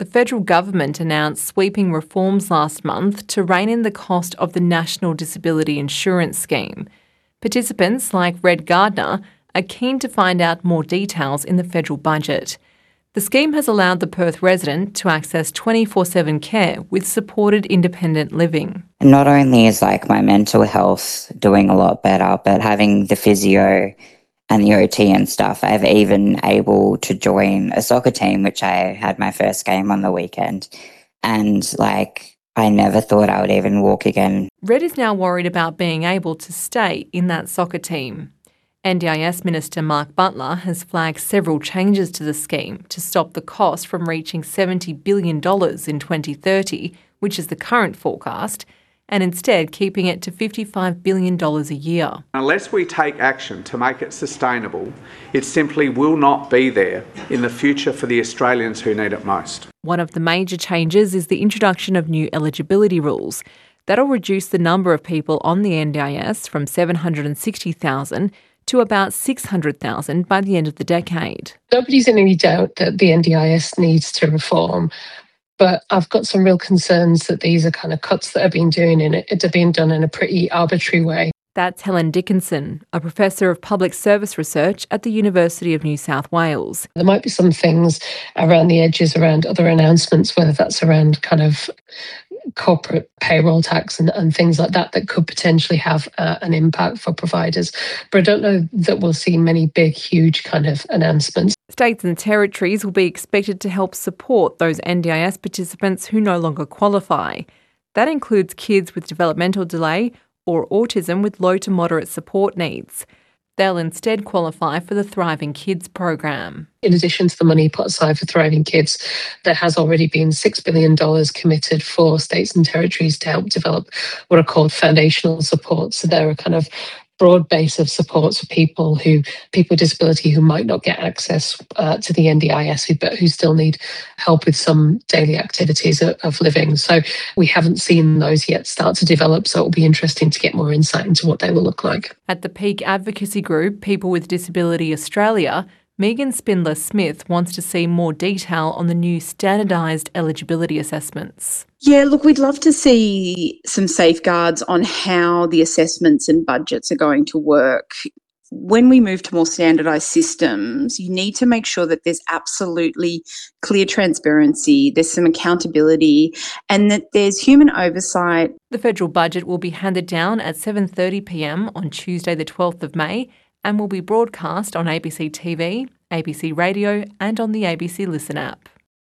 federal government announced sweeping reforms last month to rein in the cost of the National Disability Insurance Scheme. Participants like Red Gardner are keen to find out more details in the federal budget. The scheme has allowed the Perth resident to access 24/7 care with supported independent living. Not only is my mental health doing a lot better, but having the physio and the OT and stuff, I've even able to join a soccer team, which I had my first game on the weekend. And I never thought I would even walk again. Red is now worried about being able to stay in that soccer team. NDIS Minister Mark Butler has flagged several changes to the scheme to stop the cost from reaching $70 billion in 2030, which is the current forecast, and instead keeping it to $55 billion a year. Unless we take action to make it sustainable, it simply will not be there in the future for the Australians who need it most. One of the major changes is the introduction of new eligibility rules. That'll reduce the number of people on the NDIS from 760,000 to about 600,000 by the end of the decade. Nobody's in any doubt that the NDIS needs to reform. But I've got some real concerns that these are kind of cuts that are being done in a pretty arbitrary way. That's Helen Dickinson, a professor of public service research at the University of New South Wales. There might be some things around the edges, around other announcements, whether that's around kind of corporate payroll tax and things like that could potentially have an impact for providers. But I don't know that we'll see many big, huge kind of announcements. States and territories will be expected to help support those NDIS participants who no longer qualify. That includes kids with developmental delay or autism with low to moderate support needs. They'll instead qualify for the Thriving Kids program. In addition to the money put aside for Thriving Kids, there has already been $6 billion committed for states and territories to help develop what are called foundational supports. So they're a kind of broad base of supports for people with disability who might not get access to the NDIS, but who still need help with some daily activities of living. So we haven't seen those yet start to develop, so it'll be interesting to get more insight into what they will look like. At the peak advocacy group People with Disability Australia, Megan Spindler-Smith wants to see more detail on the new standardised eligibility assessments. Yeah, look, we'd love to see some safeguards on how the assessments and budgets are going to work. When we move to more standardised systems, you need to make sure that there's absolutely clear transparency, there's some accountability, and that there's human oversight. The federal budget will be handed down at 7:30 p.m. on Tuesday the 12th of May and will be broadcast on ABC TV, ABC Radio and on the ABC Listen app.